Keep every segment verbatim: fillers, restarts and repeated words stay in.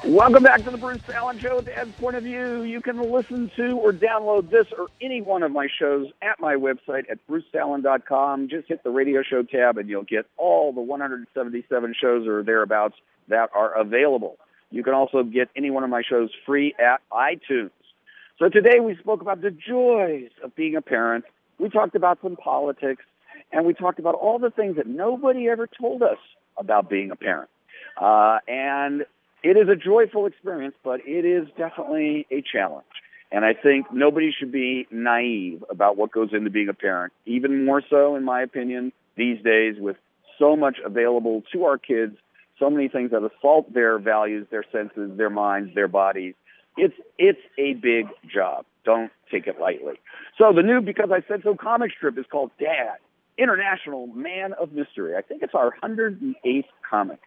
Welcome back to the Bruce Allen Show, Dad's Point of View. You can listen to or download this or any one of my shows at my website at bruce allen dot com. Just hit the radio show tab and you'll get all the one hundred seventy-seven shows or thereabouts that are available. You can also get any one of my shows free at iTunes. So today we spoke about the joys of being a parent. We talked about some politics, and we talked about all the things that nobody ever told us about being a parent. Uh, and it is a joyful experience, but it is definitely a challenge. And I think nobody should be naive about what goes into being a parent, even more so, in my opinion, these days with so much available to our kids, so many things that assault their values, their senses, their minds, their bodies. It's it's a big job. Don't take it lightly. So the new Because I Said So comic strip is called Dad, International Man of Mystery. I think it's our one hundred eighth comic.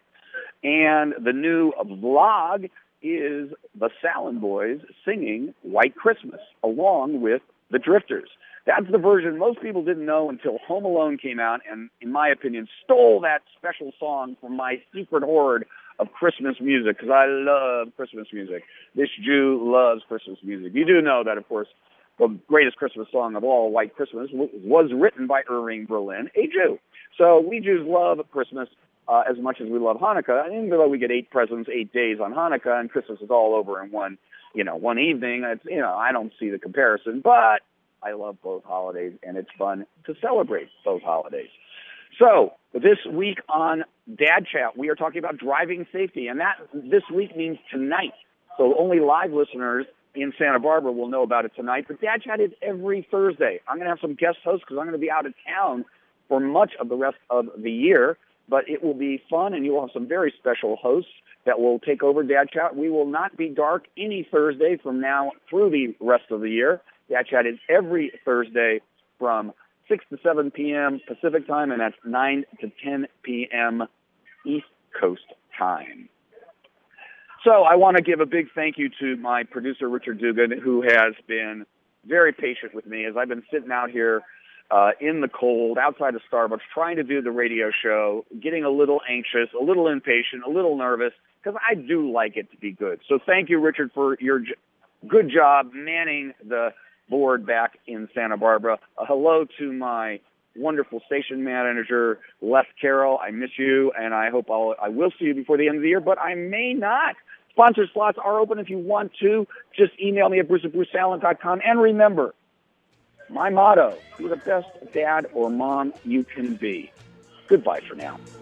And the new vlog is the Salon Boys singing White Christmas along with the Drifters. That's the version most people didn't know until Home Alone came out and, in my opinion, stole that special song from my secret hoard of Christmas music, because I love Christmas music. This Jew loves Christmas music. You do know that, of course, the greatest Christmas song of all, White Christmas, was written by Irving Berlin, a Jew. So we Jews love Christmas uh, as much as we love Hanukkah. And even though we get eight presents, eight days on Hanukkah, and Christmas is all over in one, you know, one evening, it's, you know, I don't see the comparison. But I love both holidays, and it's fun to celebrate both holidays. So this week on Dad Chat, we are talking about driving safety, and that this week means tonight. So only live listeners in Santa Barbara will know about it tonight. But Dad Chat is every Thursday. I'm going to have some guest hosts because I'm going to be out of town for much of the rest of the year. But it will be fun, and you will have some very special hosts that will take over Dad Chat. We will not be dark any Thursday from now through the rest of the year. Dad Chat is every Thursday from six to seven p.m. Pacific time, and that's nine to ten p.m. East Coast time. So I want to give a big thank you to my producer, Richard Dugan, who has been very patient with me as I've been sitting out here uh, in the cold outside of Starbucks trying to do the radio show, getting a little anxious, a little impatient, a little nervous, because I do like it to be good. So thank you, Richard, for your j- good job manning the board back in Santa Barbara. A hello to my wonderful station manager, Les Carroll. I miss you, and I hope I'll, I will see you before the end of the year, but I may not. Sponsor slots are open if you want to. Just email me at bruce at bruce allen dot com. And remember, my motto, be the best dad or mom you can be. Goodbye for now.